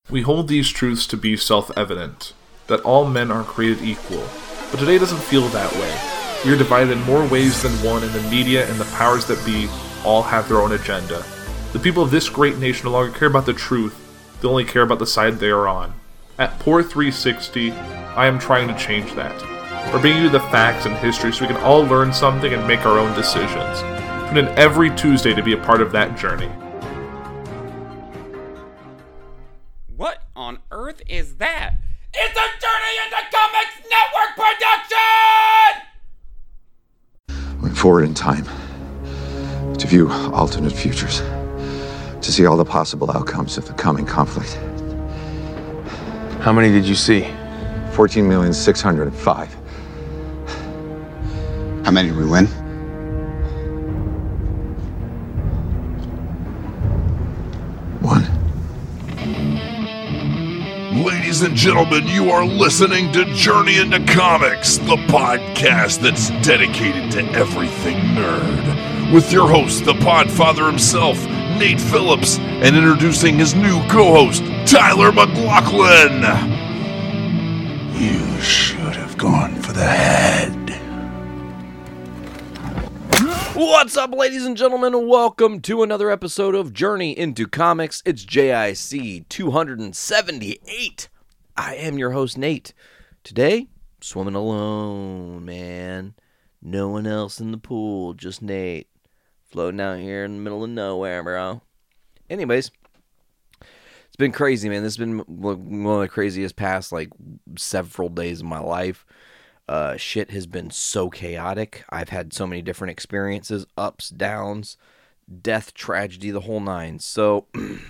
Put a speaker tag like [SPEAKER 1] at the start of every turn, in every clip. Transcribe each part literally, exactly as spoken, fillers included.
[SPEAKER 1] We hold these truths to be self-evident, that all men are created equal, but today doesn't feel that way. We are divided in more ways than one, and the media and the powers that be all have their own agenda. The people of this great nation no longer care about the truth, they only care about the side they are on. At Poor three sixty, I am trying to change that. We're bringing you the facts and history so we can all learn something and make our own decisions. Tune in every Tuesday to be a part of that journey.
[SPEAKER 2] What on earth is that? It's a Journey into Comics Network production!
[SPEAKER 3] Went forward in time to view alternate futures, to see all the possible outcomes of the coming conflict.
[SPEAKER 4] How many did you see?
[SPEAKER 3] fourteen million six hundred five.
[SPEAKER 5] How many did we win?
[SPEAKER 3] One.
[SPEAKER 6] Ladies and gentlemen, you are listening to Journey into Comics, the podcast that's dedicated to everything nerd. With your host, the Podfather himself, Nate Phillips, and introducing his new co-host, Tyler McLaughlin.
[SPEAKER 5] You should have gone for the head.
[SPEAKER 7] What's up, ladies and gentlemen? Welcome to another episode of Journey into Comics. It's J I C two seventy-eight. I am your host, Nate. Today, swimming alone, man. No one else in the pool, just Nate. Floating out here in the middle of nowhere, bro. Anyways, it's been crazy, man. This has been one of the craziest past, like, several days of my life. Uh, shit has been so chaotic. I've had so many different experiences, ups, downs, death, tragedy, the whole nine. So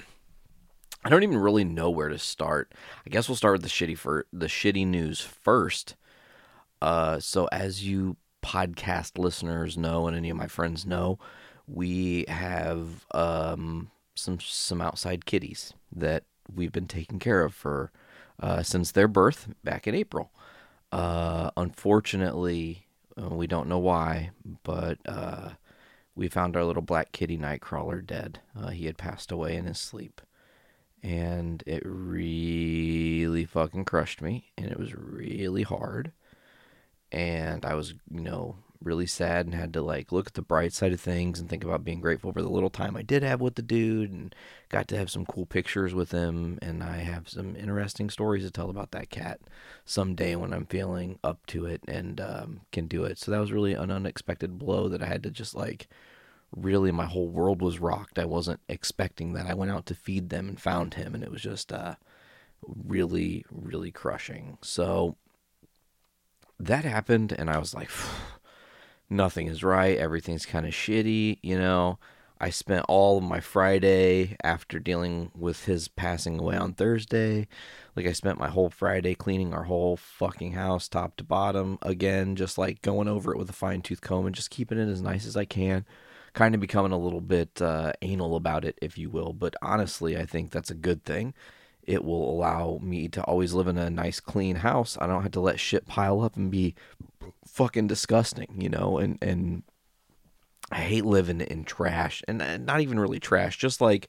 [SPEAKER 7] I don't even really know where to start. I guess we'll start with the shitty for the shitty news first. Uh, so as you podcast listeners know, and any of my friends know, we have um some some outside kitties that we've been taking care of for uh, since their birth back in April. Uh, unfortunately, uh, we don't know why, but uh, we found our little black kitty Nightcrawler dead. Uh, he had passed away in his sleep, and it really fucking crushed me, and it was really hard, and I was, you know, really sad and had to, like, look at the bright side of things and think about being grateful for the little time I did have with the dude, and got to have some cool pictures with him, and I have some interesting stories to tell about that cat someday when I'm feeling up to it and um, can do it. So that was really an unexpected blow that I had to just, like, really, my whole world was rocked. I wasn't expecting that. I went out to feed them and found him, and it was just uh, really, really crushing. So that happened, and I was like, nothing is right. Everything's kind of shitty, you know. I spent all of my Friday after dealing with his passing away on Thursday. Like, I spent my whole Friday cleaning our whole fucking house top to bottom. Again, just like going over it with a fine-tooth comb and just keeping it as nice as I can. Kind of becoming a little bit uh, anal about it, if you will. But honestly, I think that's a good thing. It will allow me to always live in a nice, clean house. I don't have to let shit pile up and be fucking disgusting, you know, and, and I hate living in trash, and not even really trash, just like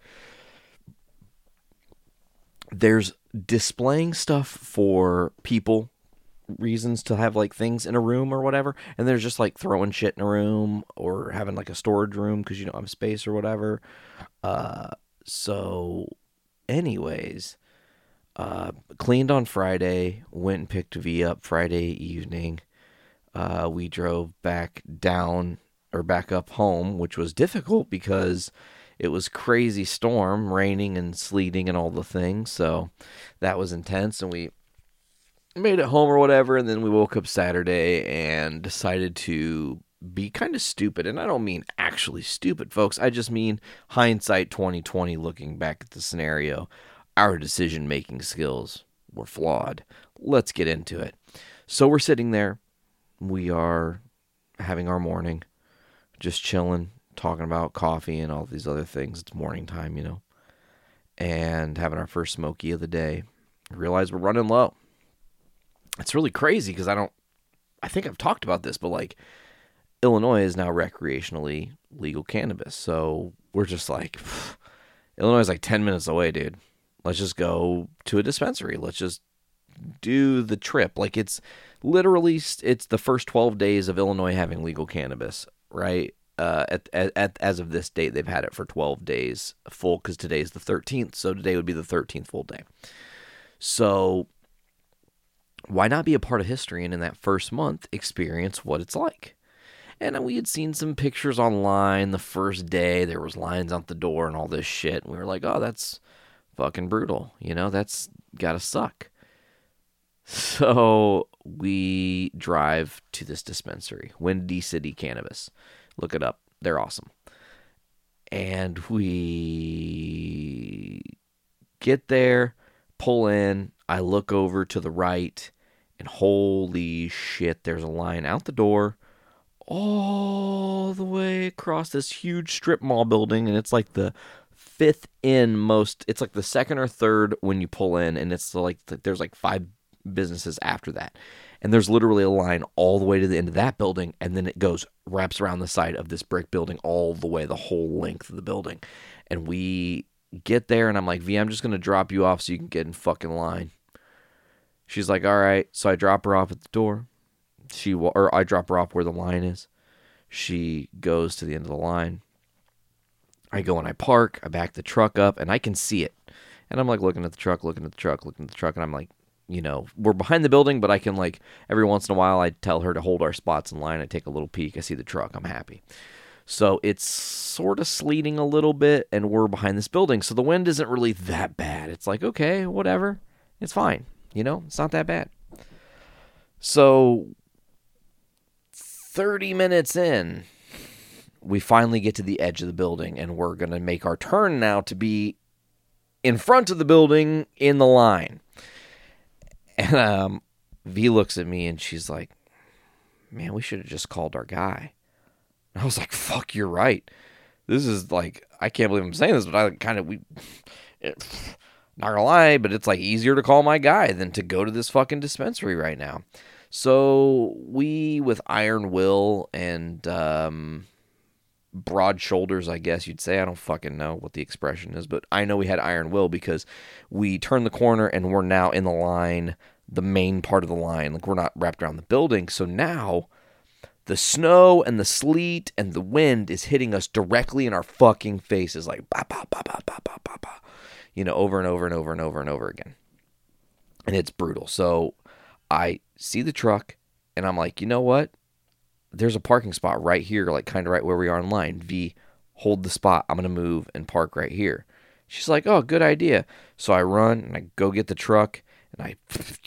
[SPEAKER 7] there's displaying stuff for people, reasons to have like things in a room or whatever, and there's just like throwing shit in a room or having like a storage room because you don't have space or whatever. Uh, so anyways, uh, cleaned on Friday, went and picked V up Friday evening. Uh, we drove back down or back up home, which was difficult because it was crazy storm, raining and sleeting and all the things. So that was intense, and we made it home or whatever. And then we woke up Saturday and decided to be kind of stupid. And I don't mean actually stupid, folks. I just mean hindsight twenty twenty, looking back at the scenario. Our decision-making skills were flawed. Let's get into it. So we're sitting there. We are having our morning, just chilling, talking about coffee and all these other things. It's morning time, you know, and having our first smoky of the day. I realize we're running low. It's really crazy because I don't, I think I've talked about this, but like Illinois is now recreationally legal cannabis. So we're just like, Illinois is like ten minutes away, dude. Let's just go to a dispensary. Let's just do the trip. Like, it's literally, it's the first twelve days of Illinois having legal cannabis, right? Uh, at, at, at as of this date, they've had it for twelve days full, because today's the thirteenth, so today would be the thirteenth full day. So why not be a part of history and in that first month experience what it's like? And we had seen some pictures online the first day. There was lines out the door and all this shit. And we were like, oh, that's fucking brutal. You know, that's gotta suck. So we drive to this dispensary, Windy City Cannabis. Look it up. They're awesome. And we get there, pull in. I look over to the right, and holy shit, there's a line out the door all the way across this huge strip mall building, and it's like the fifth in most, it's like the second or third when you pull in, and it's like, there's like five businesses after that. And there's literally a line all the way to the end of that building, and then it goes, wraps around the side of this brick building all the way, the whole length of the building. And we get there, and I'm like, V, I'm just going to drop you off so you can get in fucking line. She's like, all right. So I drop her off at the door. She, or I drop her off where the line is. She goes to the end of the line. I go and I park. I back the truck up, and I can see it. And I'm like looking at the truck, looking at the truck, looking at the truck, and I'm like, you know, we're behind the building, but I can, like, every once in a while I tell her to hold our spots in line. I take a little peek. I see the truck. I'm happy. So it's sort of sleeting a little bit, and we're behind this building. So the wind isn't really that bad. It's like, okay, whatever. It's fine. You know, it's not that bad. So thirty minutes in, we finally get to the edge of the building, and we're going to make our turn now to be in front of the building in the line. And um, V looks at me, and she's like, man, we should have just called our guy. And I was like, fuck, you're right. This is like, I can't believe I'm saying this, but I kind of, we, it, not gonna lie, but it's like easier to call my guy than to go to this fucking dispensary right now. So we, with iron will and um, broad shoulders, I guess you'd say. I don't fucking know what the expression is, but I know we had iron will because we turned the corner and we're now in the line, the main part of the line. Like, we're not wrapped around the building. So now the snow and the sleet and the wind is hitting us directly in our fucking faces, like ba ba ba ba ba ba ba ba, you know, over and over and over and over and over again. And it's brutal. So I see the truck and I'm like, you know what? There's a parking spot right here, like kind of right where we are in line. V, hold the spot. I'm going to move and park right here. She's like, oh, good idea. So I run and I go get the truck and I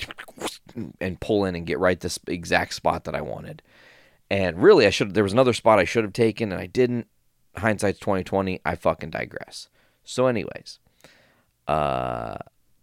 [SPEAKER 7] and pull in and get right this exact spot that I wanted. And really, I should. There was another spot I should have taken and I didn't. Hindsight's twenty twenty. I fucking digress. So anyways, uh,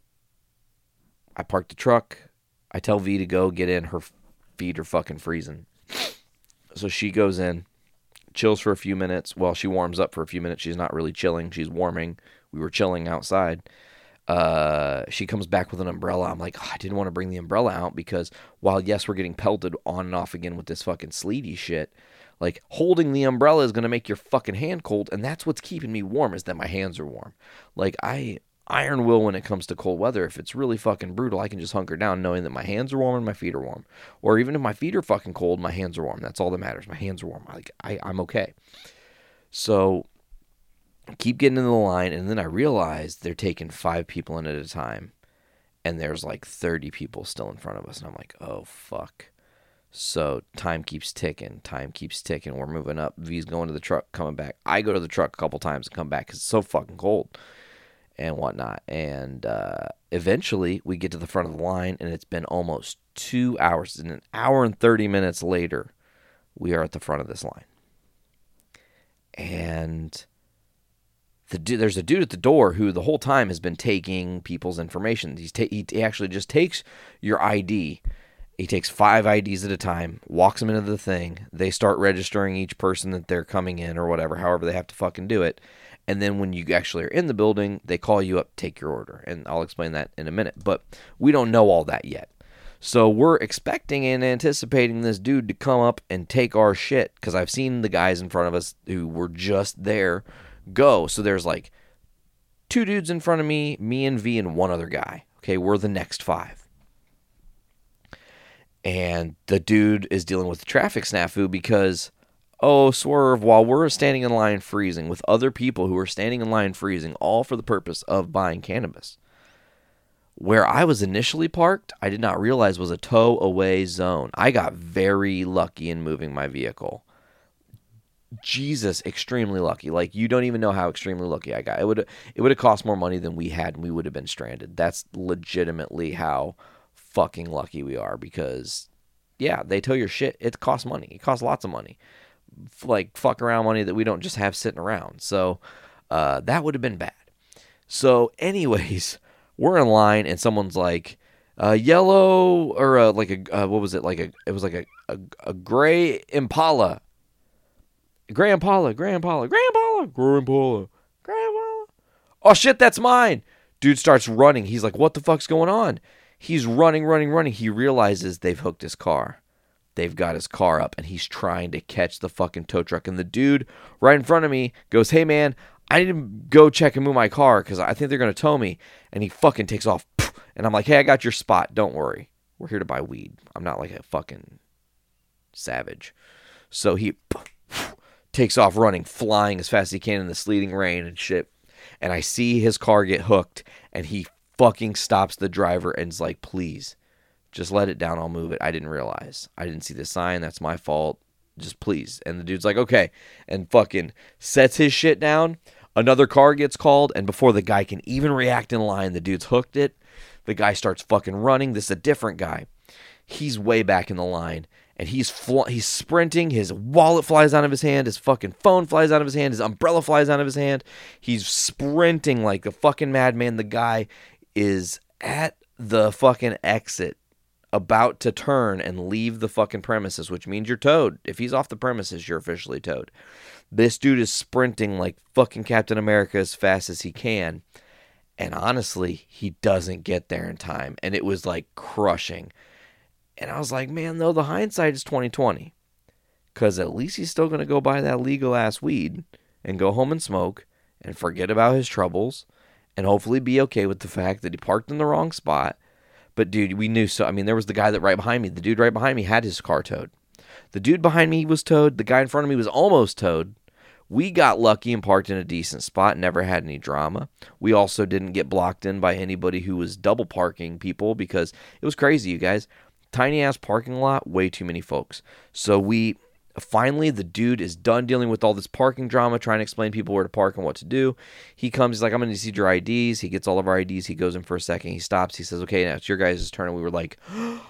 [SPEAKER 7] I parked the truck. I tell V to go get in. Her feet are fucking freezing. So she goes in, chills for a few minutes. Well, she warms up for a few minutes. She's not really chilling. She's warming. We were chilling outside. Uh, she comes back with an umbrella. I'm like, oh, I didn't want to bring the umbrella out because while, yes, we're getting pelted on and off again with this fucking sleety shit, like, holding the umbrella is going to make your fucking hand cold, and that's what's keeping me warm, is that my hands are warm. Like, I iron will when it comes to cold weather. If it's really fucking brutal, I can just hunker down knowing that my hands are warm and my feet are warm. Or even if my feet are fucking cold, my hands are warm. That's all that matters. My hands are warm. Like, I, I'm okay. So I keep getting in the line, and then I realize they're taking five people in at a time, and there's like thirty people still in front of us, and I'm like, oh, fuck. So time keeps ticking. Time keeps ticking. We're moving up. V's going to the truck, coming back. I go to the truck a couple times and come back because it's so fucking cold and whatnot. And uh, eventually we get to the front of the line, and it's been almost two hours. And an hour and thirty minutes later, we are at the front of this line. And the dude, there's a dude at the door who the whole time has been taking people's information. He's ta- he actually just takes your I D. He takes five I Ds at a time, walks them into the thing. They start registering each person that they're coming in or whatever, however they have to fucking do it. And then when you actually are in the building, they call you up, take your order. And I'll explain that in a minute. But we don't know all that yet. So we're expecting and anticipating this dude to come up and take our shit, because I've seen the guys in front of us who were just there go. So there's like two dudes in front of me, me and V and one other guy. Okay, we're the next five. And the dude is dealing with the traffic snafu because, oh, swerve, while we're standing in line freezing with other people who are standing in line freezing, all for the purpose of buying cannabis. Where I was initially parked, I did not realize was a tow-away zone. I got very lucky in moving my vehicle. Jesus, extremely lucky. Like, you don't even know how extremely lucky I got. It would it would have cost more money than we had, and we would have been stranded. That's legitimately how fucking lucky we are because, yeah, they tow your shit. It costs money. It costs lots of money. Like, fuck around money that we don't just have sitting around. So, uh, that would have been bad. So, anyways, we're in line, and someone's like, uh, yellow, or uh, like a, uh, what was it? Like a, it was like a, a, a gray Impala. Gray Impala, Gray Impala, Gray Impala, Gray Impala, Gray Impala. Oh, shit, that's mine. Dude starts running. He's like, what the fuck's going on? He's running, running, running. He realizes they've hooked his car. They've got his car up, and he's trying to catch the fucking tow truck. And the dude right in front of me goes, hey, man, I need to go check and move my car because I think they're going to tow me. And he fucking takes off. And I'm like, hey, I got your spot. Don't worry. We're here to buy weed. I'm not like a fucking savage. So he takes off running, flying as fast as he can in the sleeting rain and shit. And I see his car get hooked, and he fucking stops the driver and is like, please, just let it down. I'll move it. I didn't realize. I didn't see the sign. That's my fault. Just please. And the dude's like, okay. And fucking sets his shit down. Another car gets called, and before the guy can even react in line, the dude's hooked it. The guy starts fucking running. This is a different guy. He's way back in the line, and he's fl- he's sprinting. His wallet flies out of his hand. His fucking phone flies out of his hand. His umbrella flies out of his hand. He's sprinting like a fucking madman. The guy is at the fucking exit, about to turn and leave the fucking premises, which means you're towed. If he's off the premises, you're officially towed. This dude is sprinting like fucking Captain America as fast as he can. And honestly, he doesn't get there in time. And it was like crushing. And I was like, man, though, the hindsight is twenty twenty. Because at least he's still going to go buy that legal ass weed and go home and smoke and forget about his troubles and hopefully be okay with the fact that he parked in the wrong spot. But, dude, we knew so. I mean, there was the guy that right behind me. The dude right behind me had his car towed. The dude behind me was towed. The guy in front of me was almost towed. We got lucky and parked in a decent spot. Never had any drama. We also didn't get blocked in by anybody who was double parking people because it was crazy, you guys. Tiny-ass parking lot, way too many folks. So we... Finally, the dude is done dealing with all this parking drama, trying to explain people where to park and what to do. He comes, he's like, I'm going to see your I Ds. He gets all of our I Ds. He goes in for a second. He stops. He says, okay, now it's your guys' turn. And we were like,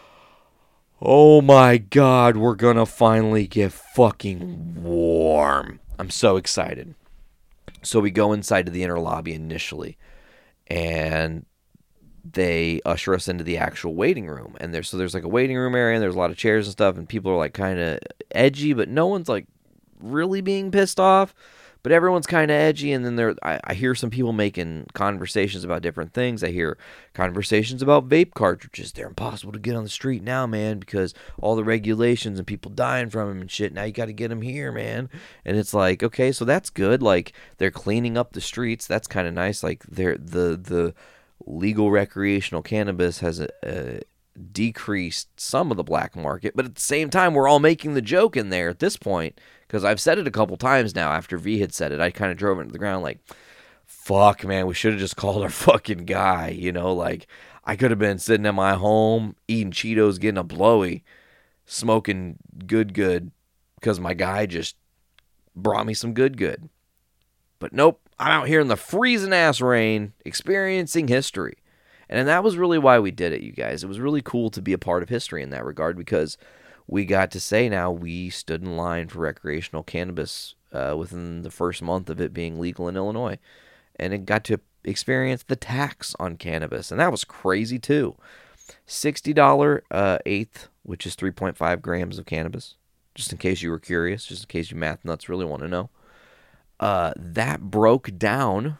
[SPEAKER 7] oh my God, we're going to finally get fucking warm. I'm so excited. So we go inside to the inner lobby initially, and they usher us into the actual waiting room. And there's so there's like a waiting room area, and there's a lot of chairs and stuff, and people are like kind of edgy, but no one's like really being pissed off, but everyone's kind of edgy. And then there I, I hear some people making conversations about different things. I hear conversations about vape cartridges. They're impossible to get on the street now, man, because all the regulations and people dying from them and shit. Now you got to get them here, man. And it's like, okay, so that's good. Like, they're cleaning up the streets. That's kind of nice. Like, they're the the legal recreational cannabis has a, a decreased some of the black market, but at the same time, we're all making the joke in there at this point, because I've said it a couple times now. After V had said it, I kind of drove it into the ground like, fuck, man, we should have just called our fucking guy, you know, like, I could have been sitting at my home, eating Cheetos, getting a blowy, smoking good good, because my guy just brought me some good good. But nope, I'm out here in the freezing ass rain, experiencing history. And that was really why we did it, you guys. It was really cool to be a part of history in that regard, because we got to say now we stood in line for recreational cannabis uh, within the first month of it being legal in Illinois. And it got to experience the tax on cannabis. And that was crazy too. sixty dollars uh, eighth, which is three point five grams of cannabis. Just in case you were curious, just in case you math nuts really want to know. Uh, that broke down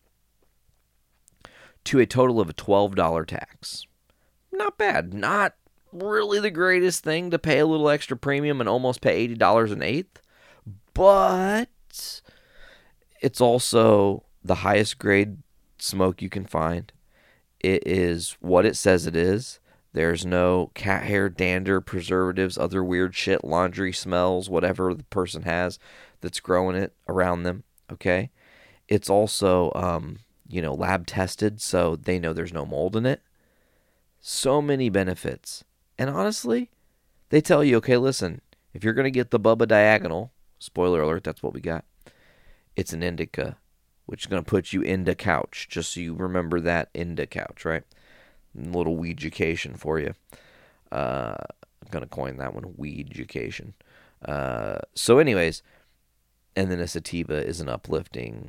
[SPEAKER 7] to a total of a twelve dollars tax. Not bad. Not really the greatest thing to pay a little extra premium and almost pay eighty dollars an eighth. But it's also the highest grade smoke you can find. It is what it says it is. There's no cat hair, dander, preservatives, other weird shit, laundry smells, whatever the person has that's growing it around them, okay? It's also, um, you know, lab tested, so they know there's no mold in it. So many benefits. And honestly, they tell you, okay, listen, if you're going to get the Bubba Diagonal, spoiler alert, that's what we got, it's an indica, which is going to put you into couch, just so you remember that into couch, right? A little weed-education for you. Uh, I'm going to coin that one, weed-education. Uh, so anyways, and then a sativa is an uplifting,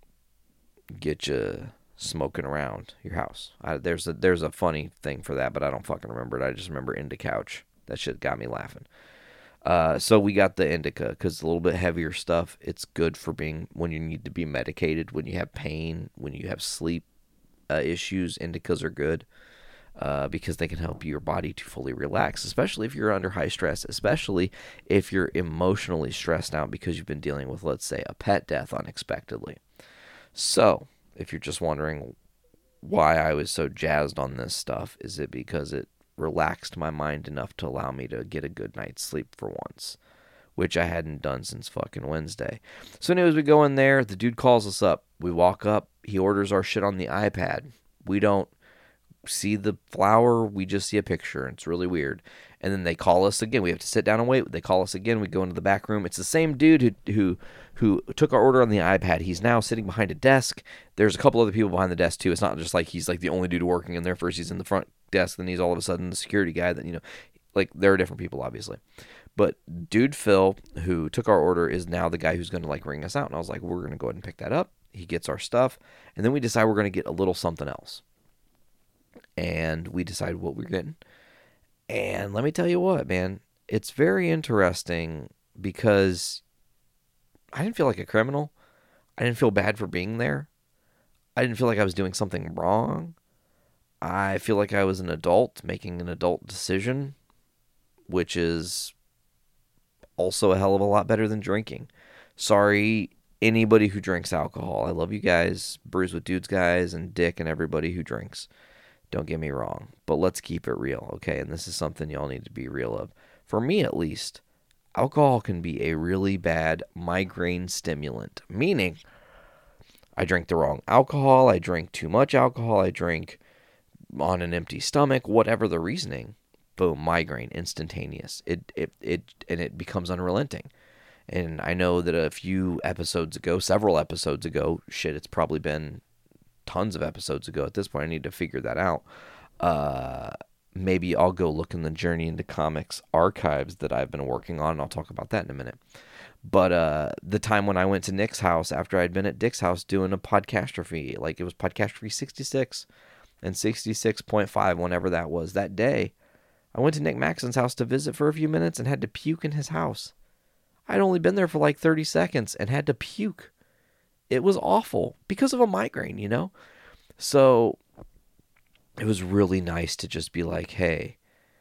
[SPEAKER 7] get you smoking around your house. I, there's a there's a funny thing for that, but I don't fucking remember it. I just remember Indica Couch. That shit got me laughing. Uh, so we got the indica because it's a little bit heavier stuff. It's good for being when you need to be medicated, when you have pain, when you have sleep uh, issues. Indicas are good uh, because they can help your body to fully relax, especially if you're under high stress, especially if you're emotionally stressed out because you've been dealing with, let's say, a pet death unexpectedly. So if you're just wondering why I was so jazzed on this stuff, is it because it relaxed my mind enough to allow me to get a good night's sleep for once, which I hadn't done since fucking Wednesday. So anyways, we go in there, the dude calls us up, we walk up, he orders our shit on the iPad. We don't see the flower, we just see a picture. It's really weird. And then they call us again. We have to sit down and wait. They call us again. We go into the back room. It's the same dude who who who took our order on the iPad. He's now sitting behind a desk. There's a couple other people behind the desk too. It's not just like he's like the only dude working in there. First he's in the front desk, then he's all of a sudden the security guy. That, you know, like there are different people obviously. But dude Phil, who took our order, is now the guy who's going to like ring us out. And I was like, we're going to go ahead and pick that up. He gets our stuff, and then we decide we're going to get a little something else. And we decide what we're getting. And let me tell you what, man, it's very interesting because I didn't feel like a criminal. I didn't feel bad for being there. I didn't feel like I was doing something wrong. I feel like I was an adult making an adult decision, which is also a hell of a lot better than drinking. Sorry, anybody who drinks alcohol. I love you guys, Brews with Dudes guys, and Dick and everybody who drinks. Don't get me wrong, but let's keep it real, okay? And this is something y'all need to be real of. For me, at least, alcohol can be a really bad migraine stimulant, meaning I drink the wrong alcohol, I drink too much alcohol, I drink on an empty stomach, whatever the reasoning, boom, migraine, instantaneous. It it it and it becomes unrelenting. And I know that a few episodes ago, several episodes ago, shit, it's probably been tons of episodes ago at this point. I need to figure that out. Uh, maybe I'll go look in the Journey into Comics archives that I've been working on, and I'll talk about that in a minute. But uh, the time when I went to Nick's house after I'd been at Dick's house doing a podcastrophe, like it was podcastrophe sixty-six and sixty-six point five, whenever that was, that day, I went to Nick Maxon's house to visit for a few minutes and had to puke in his house. I'd only been there for like thirty seconds and had to puke. It was awful because of a migraine, you know? So it was really nice to just be like, hey,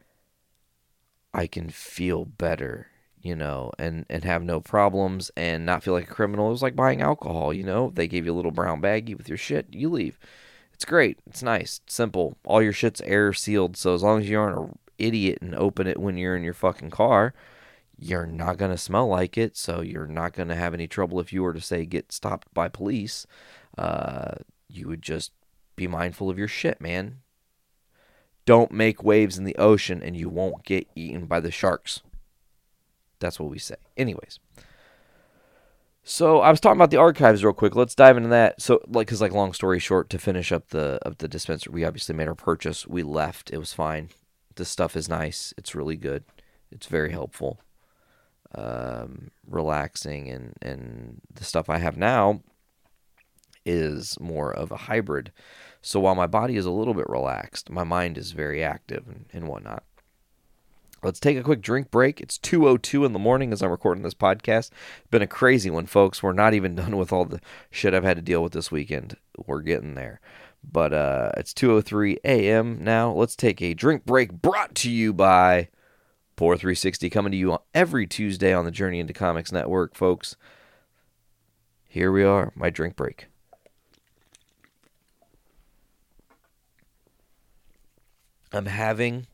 [SPEAKER 7] I can feel better, you know, and, and have no problems and not feel like a criminal. It was like buying alcohol, you know? They gave you a little brown baggie with your shit, you leave. It's great. It's nice. It's simple. All your shit's air sealed, so as long as you aren't an idiot and open it when you're in your fucking car, you're not going to smell like it, so you're not going to have any trouble if you were to, say, get stopped by police. Uh, you would just be mindful of your shit, man. Don't make waves in the ocean and you won't get eaten by the sharks. That's what we say. Anyways. So I was talking about the archives real quick. Let's dive into that. So, like, cause like long story short, to finish up the of the dispenser, we obviously made our purchase. We left. It was fine. This stuff is nice. It's really good. It's very helpful. Um, relaxing, and, and the stuff I have now is more of a hybrid. So while my body is a little bit relaxed, my mind is very active and, and whatnot. Let's take a quick drink break. It's two oh two in the morning as I'm recording this podcast. Been a crazy one, folks. We're not even done with all the shit I've had to deal with this weekend. We're getting there. But uh, it's two oh three a.m. now. Let's take a drink break brought to you by Pour three sixty, coming to you every Tuesday on the Journey into Comics Network, folks. Here we are, my drink break. I'm having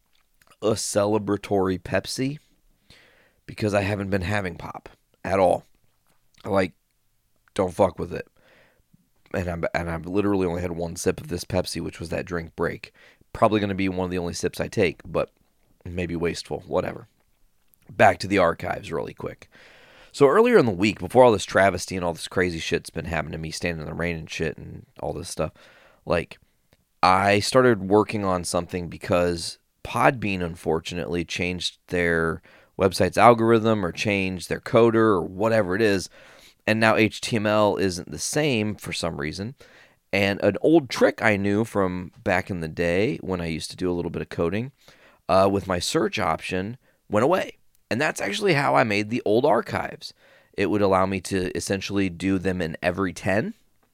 [SPEAKER 7] a celebratory Pepsi because I haven't been having pop at all. Like, don't fuck with it. And I'm and I've literally only had one sip of this Pepsi, which was that drink break. Probably going to be one of the only sips I take, but maybe wasteful, whatever. Back to the archives really quick. So earlier in the week, before all this travesty and all this crazy shit's been happening to me, standing in the rain and shit and all this stuff, like, I started working on something because Podbean, unfortunately, changed their website's algorithm or changed their coder or whatever it is, and now H T M L isn't the same for some reason. And an old trick I knew from back in the day when I used to do a little bit of coding uh, with my search option went away. And that's actually how I made the old archives. It would allow me to essentially do them in every ten,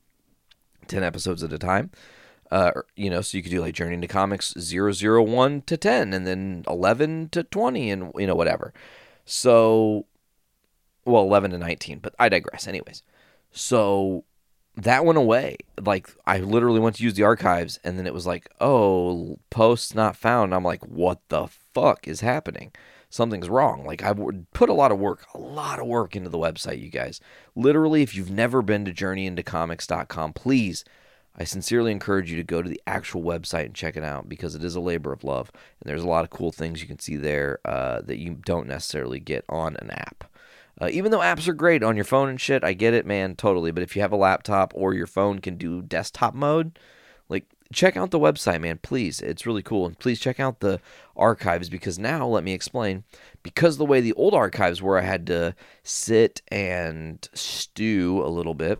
[SPEAKER 7] ten episodes at a time. Uh, you know, so you could do like Journey into Comics zero zero one to ten, and then eleven to twenty, and, you know, whatever. So, well, eleven to nineteen, but I digress. Anyways, so that went away. Like, I literally went to use the archives, and then it was like, oh, posts not found. I'm like, what the fuck is happening? Something's wrong. Like, I would put a lot of work, a lot of work into the website, you guys. Literally, if you've never been to journey into comics dot com, please, I sincerely encourage you to go to the actual website and check it out, because it is a labor of love, and there's a lot of cool things you can see there uh, that you don't necessarily get on an app. Uh, even though apps are great on your phone and shit, I get it, man, totally. But if you have a laptop or your phone can do desktop mode, like, check out the website, man, please. It's really cool. And please check out the archives, because now, let me explain, because the way the old archives were, I had to sit and stew a little bit.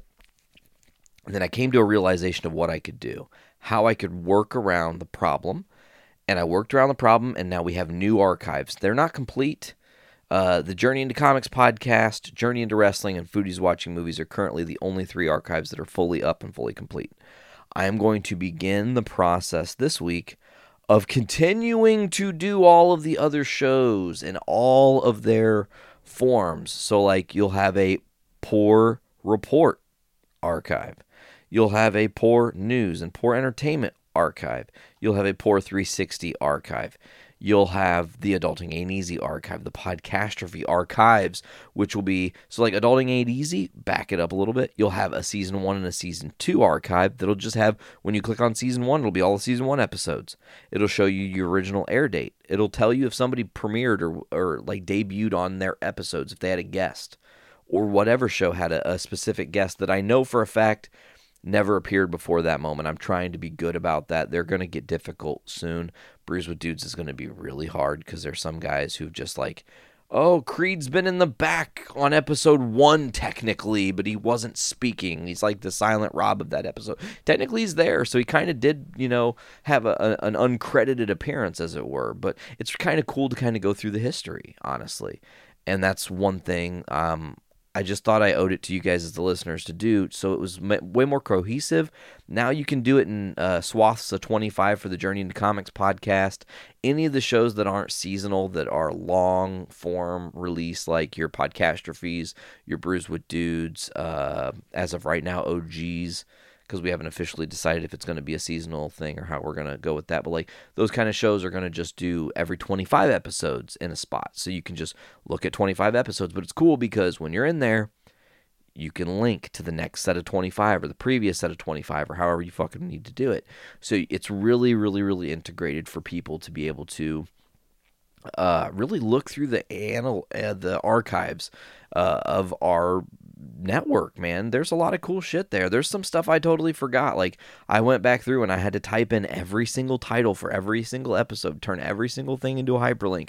[SPEAKER 7] And then I came to a realization of what I could do, how I could work around the problem. And I worked around the problem, and now we have new archives. They're not complete. Uh, the Journey into Comics podcast, Journey into Wrestling, and Foodies Watching Movies are currently the only three archives that are fully up and fully complete. I am going to begin the process this week of continuing to do all of the other shows in all of their forms. So, like, you'll have a Poor Report archive. You'll have a Poor News and Poor Entertainment archive. You'll have a Poor three sixty archive. You'll have the Adulting Ain't Easy archive, the Podcastrophe archives, which will be, so like Adulting Ain't Easy, back it up a little bit, you'll have a Season one and a Season two archive that'll just have, when you click on Season one, it'll be all the Season one episodes. It'll show you your original air date. It'll tell you if somebody premiered or, or like debuted on their episodes, if they had a guest, or whatever show had a, a specific guest that I know for a fact never appeared before that moment. I'm trying to be good about that. They're going to get difficult soon. Brews with Dudes is going to be really hard, because there's some guys who've just like, oh, Creed's been in the back on episode one technically, but he wasn't speaking. He's like the Silent Rob of that episode. Technically he's there, so he kind of did, you know, have a, a, an uncredited appearance, as it were. But it's kind of cool to kind of go through the history, honestly. And that's one thing um, I just thought I owed it to you guys as the listeners to do, so it was way more cohesive. Now you can do it in uh, swaths of twenty-five for the Journey into Comics podcast. Any of the shows that aren't seasonal, that are long-form release, like your Podcastrophes, your Brews with Dudes, uh, as of right now, O Gs, because we haven't officially decided if it's going to be a seasonal thing or how we're going to go with that. But like those kind of shows are going to just do every twenty-five episodes in a spot. So you can just look at twenty-five episodes. But it's cool because when you're in there, you can link to the next set of twenty-five or the previous set of twenty-five or however you fucking need to do it. So it's really, really, really integrated for people to be able to uh, really look through the anal- uh, the archives uh, of our network, man. There's a lot of cool shit there. There's some stuff I totally forgot. Like, I went back through and I had to type in every single title for every single episode, turn every single thing into a hyperlink,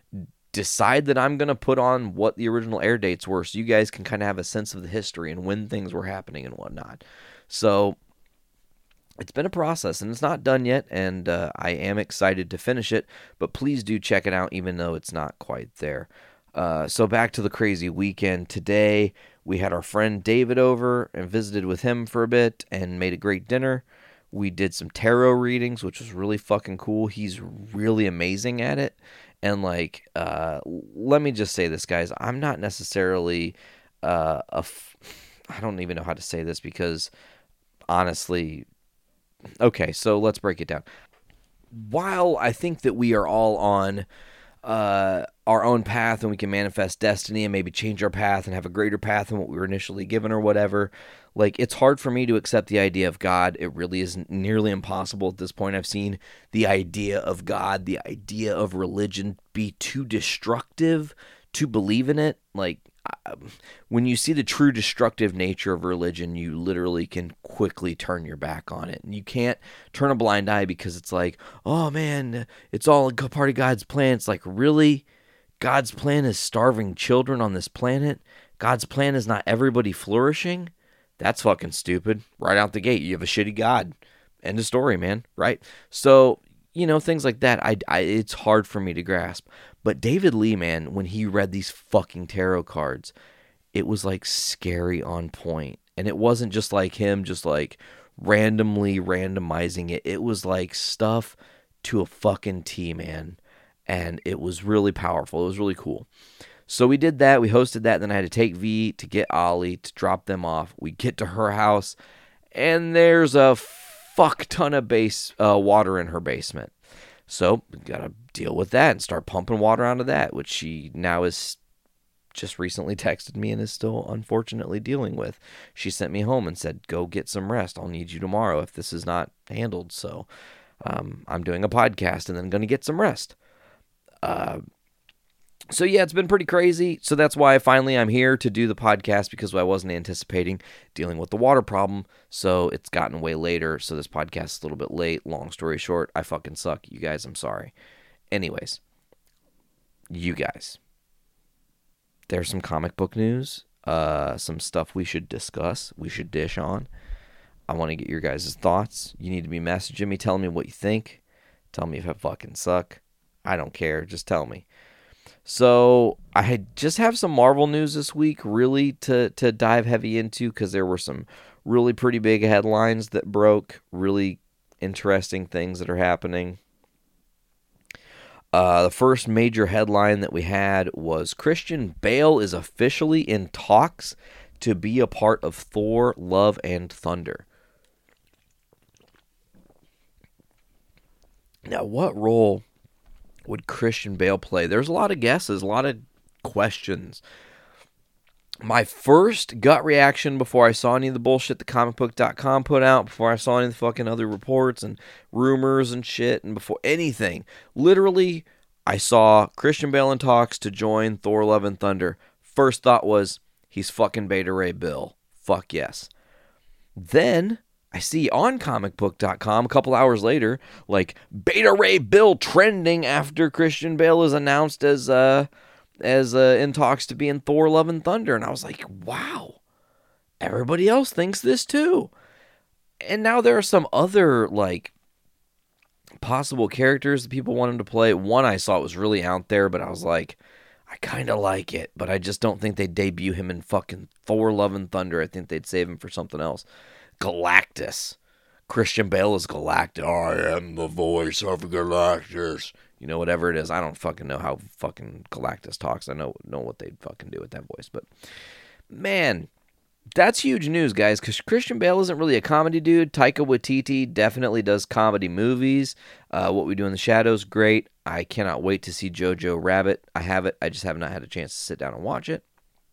[SPEAKER 7] decide that I'm going to put on what the original air dates were so you guys can kind of have a sense of the history and when things were happening and whatnot. So it's been a process, and it's not done yet, and uh, I am excited to finish it, but please do check it out even though it's not quite there. Uh, so back to the crazy weekend. Today, we had our friend David over and visited with him for a bit and made a great dinner. We did some tarot readings, which was really fucking cool. He's really amazing at it. And, like, uh, let me just say this, guys. I'm not necessarily uh, a... F- I don't even know how to say this because, honestly... Okay, so let's break it down. while I think that we are all on uh, our own path and we can manifest destiny and maybe change our path and have a greater path than what we were initially given or whatever, like, it's hard for me to accept the idea of God. It really isn't nearly impossible at this point. I've seen the idea of God, the idea of religion be too destructive to believe in it. Like, when you see the true destructive nature of religion, you literally can quickly turn your back on it. And you can't turn a blind eye because it's like, oh man, it's all a part of God's plan. It's like, really? God's plan is starving children on this planet? God's plan is not everybody flourishing? That's fucking stupid. Right out the gate, you have a shitty God. End of story, man. Right? So, you know, things like that, I, I, it's hard for me to grasp. But David Lee, man, when he read these fucking tarot cards, it was like scary on point. And it wasn't just like him just like randomly randomizing it. It was like stuff to a fucking T, man. And it was really powerful. It was really cool. So we did that. We hosted that. Then I had to take V to get Ollie to drop them off. We get to her house, and there's a fuck ton of base uh, water in her basement. So we got to deal with that and start pumping water onto that, which she now is just recently texted me and is still unfortunately dealing with. She sent me home and said, go get some rest. I'll need you tomorrow if this is not handled. So um, I'm doing a podcast and then going to get some rest. Uh, so yeah, it's been pretty crazy. So that's why finally I'm here to do the podcast, because I wasn't anticipating dealing with the water problem. So it's gotten way later. So this podcast is a little bit late. Long story short, I fucking suck. You guys, I'm sorry. Anyways, you guys, there's some comic book news, uh, some stuff we should discuss, we should dish on. I want to get your guys' thoughts. You need to be messaging me, telling me what you think. Tell me if I fucking suck. I don't care. Just tell me. So I just have some Marvel news this week, really to, to dive heavy into, because there were some really pretty big headlines that broke, really interesting things that are happening. Uh, the first major headline that we had was Christian Bale is officially in talks to be a part of Thor: Love and Thunder. Now, what role would Christian Bale play? There's a lot of guesses, a lot of questions. My first gut reaction before I saw any of the bullshit the comic book dot com put out, before I saw any of the fucking other reports and rumors and shit, and before anything, literally, I saw Christian Bale in talks to join Thor: Love and Thunder. First thought was, he's fucking Beta Ray Bill. Fuck yes. Then I see on comic book dot com a couple hours later, like, Beta Ray Bill trending after Christian Bale is announced as uh as uh, in talks to be in Thor: Love and Thunder. And I was like, wow, everybody else thinks this too. And now there are some other, like, possible characters that people want him to play. One I saw was really out there, but I was like, I kind of like it, but I just don't think they'd debut him in fucking Thor: Love and Thunder. I think they'd save him for something else. Galactus. Christian Bale is Galactus. I am the voice of Galactus. You know, whatever it is. I don't fucking know how fucking Galactus talks. I know know what they'd fucking do with that voice. But, man, that's huge news, guys, because Christian Bale isn't really a comedy dude. Taika Waititi definitely does comedy movies. Uh, What We Do in the Shadows, great. I cannot wait to see Jojo Rabbit. I have it. I just have not had a chance to sit down and watch it.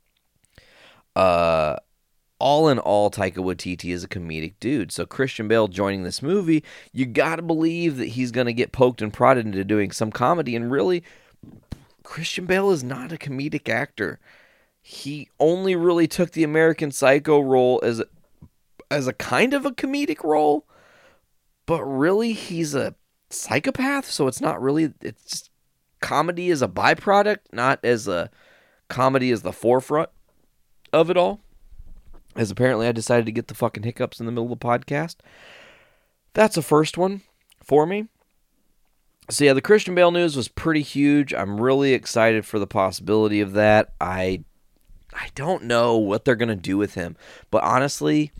[SPEAKER 7] Uh... All in all, Taika Waititi is a comedic dude. So Christian Bale joining this movie, you gotta believe that he's gonna get poked and prodded into doing some comedy. And really, Christian Bale is not a comedic actor. He only really took the American Psycho role as a, as a kind of a comedic role. But really, he's a psychopath. So it's not really, it's just, comedy is a byproduct, not as a comedy as the forefront of it all. As apparently I decided to get the fucking hiccups in the middle of the podcast. That's a first one for me. So yeah, the Christian Bale news was pretty huge. I'm really excited for the possibility of that. I I don't know what they're going to do with him. But honestly,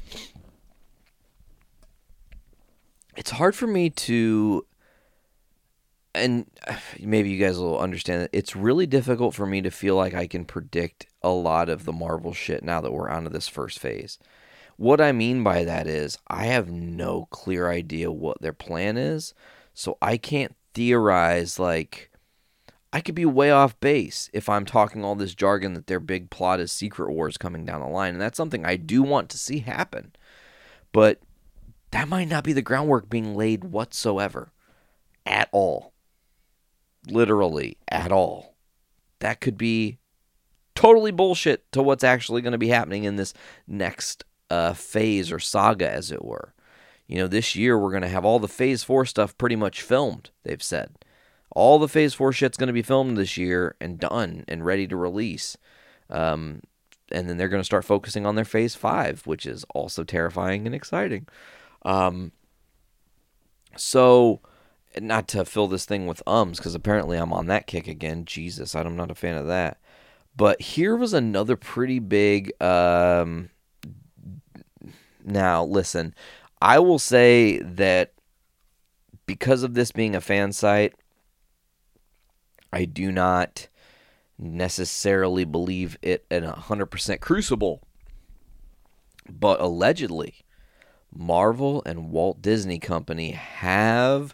[SPEAKER 7] it's hard for me to... And maybe you guys will understand that it's really difficult for me to feel like I can predict a lot of the Marvel shit now that we're onto this first phase. What I mean by that is I have no clear idea what their plan is. So I can't theorize, like, I could be way off base if I'm talking all this jargon that their big plot is Secret Wars coming down the line. And that's something I do want to see happen. But that might not be the groundwork being laid whatsoever. At all. Literally, at all. That could be totally bullshit to what's actually going to be happening in this next uh, phase or saga, as it were. You know, this year we're going to have all the Phase four stuff pretty much filmed, they've said. All the Phase four shit's going to be filmed this year and done and ready to release. Um, and then they're going to start focusing on their Phase five, which is also terrifying and exciting. Um, so, not to fill this thing with ums, because apparently I'm on that kick again. Jesus, I'm not a fan of that. But here was another pretty big... Um, now, listen, I will say that because of this being a fan site, I do not necessarily believe it in one hundred percent Crucible. But allegedly, Marvel and Walt Disney Company have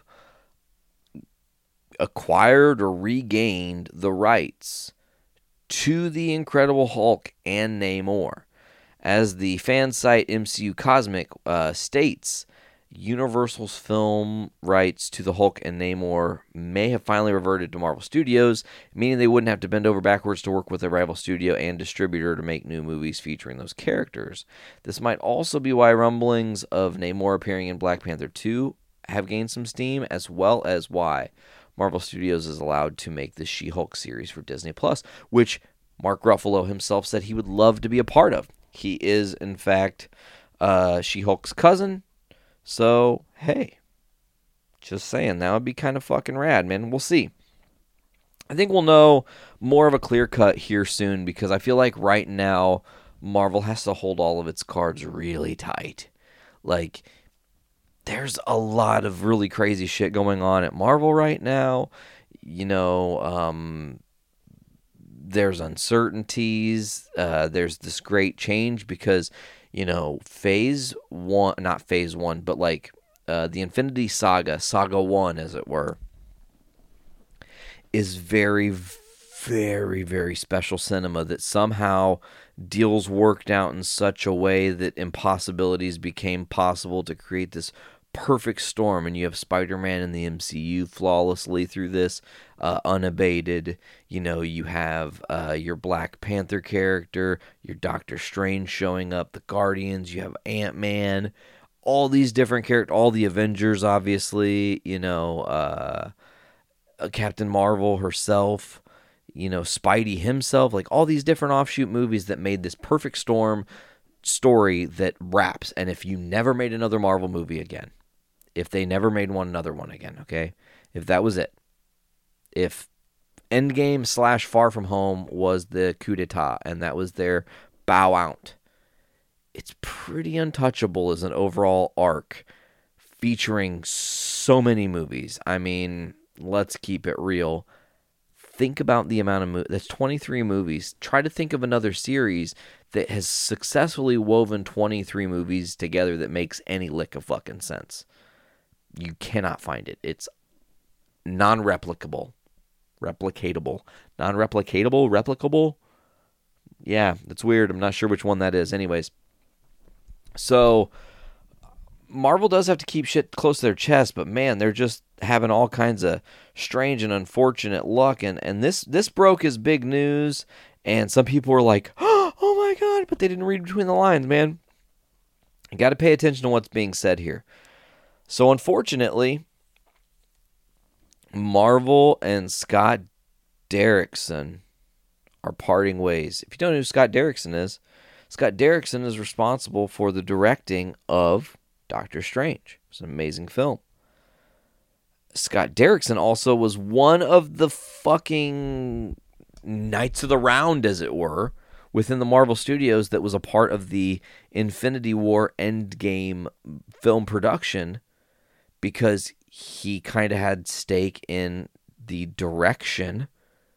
[SPEAKER 7] acquired or regained the rights to the Incredible Hulk and Namor. As the fan site M C U Cosmic uh, states, Universal's film rights to the Hulk and Namor may have finally reverted to Marvel Studios, meaning they wouldn't have to bend over backwards to work with a rival studio and distributor to make new movies featuring those characters. This might also be why rumblings of Namor appearing in Black Panther two have gained some steam, as well as why Marvel Studios is allowed to make the She-Hulk series for Disney Plus, which Mark Ruffalo himself said he would love to be a part of. He is, in fact, uh, She-Hulk's cousin. So, hey, just saying, that would be kind of fucking rad, man. We'll see. I think we'll know more of a clear cut here soon, because I feel like right now Marvel has to hold all of its cards really tight. Like, there's a lot of really crazy shit going on at Marvel right now. You know, um... there's uncertainties, uh, there's this great change because, you know, phase one, not phase one, but like uh, the Infinity Saga, Saga one, as it were, is very, very, very special cinema that somehow deals worked out in such a way that impossibilities became possible to create this perfect storm. And you have Spider-Man in the M C U flawlessly through this, uh, unabated. You know, you have uh, your Black Panther character, your Doctor Strange showing up, the Guardians, you have Ant-Man, all these different characters, all the Avengers, obviously, you know, uh, Captain Marvel herself, you know, Spidey himself, like all these different offshoot movies that made this perfect storm story that wraps. And if you never made another Marvel movie again, if they never made one another one again, okay, if that was it, if Endgame slash Far From Home was the coup d'etat and that was their bow out, it's pretty untouchable as an overall arc featuring so many movies. I mean, let's keep it real. Think about the amount of movies. That's twenty-three movies. Try to think of another series that has successfully woven twenty-three movies together that makes any lick of fucking sense. You cannot find it. It's non-replicable. Replicatable. Non-replicatable? Replicable? Yeah, it's weird. I'm not sure which one that is. Anyways. So, Marvel does have to keep shit close to their chest, but man, they're just having all kinds of strange and unfortunate luck. And, and this, this broke as big news, and some people were like, oh my God, but they didn't read between the lines, man. You got to pay attention to what's being said here. So, unfortunately, Marvel and Scott Derrickson are parting ways. If you don't know who Scott Derrickson is, Scott Derrickson is responsible for the directing of Doctor Strange. It's an amazing film. Scott Derrickson also was one of the fucking Knights of the Round, as it were, within the Marvel Studios that was a part of the Infinity War Endgame film production, because he kind of had stake in the direction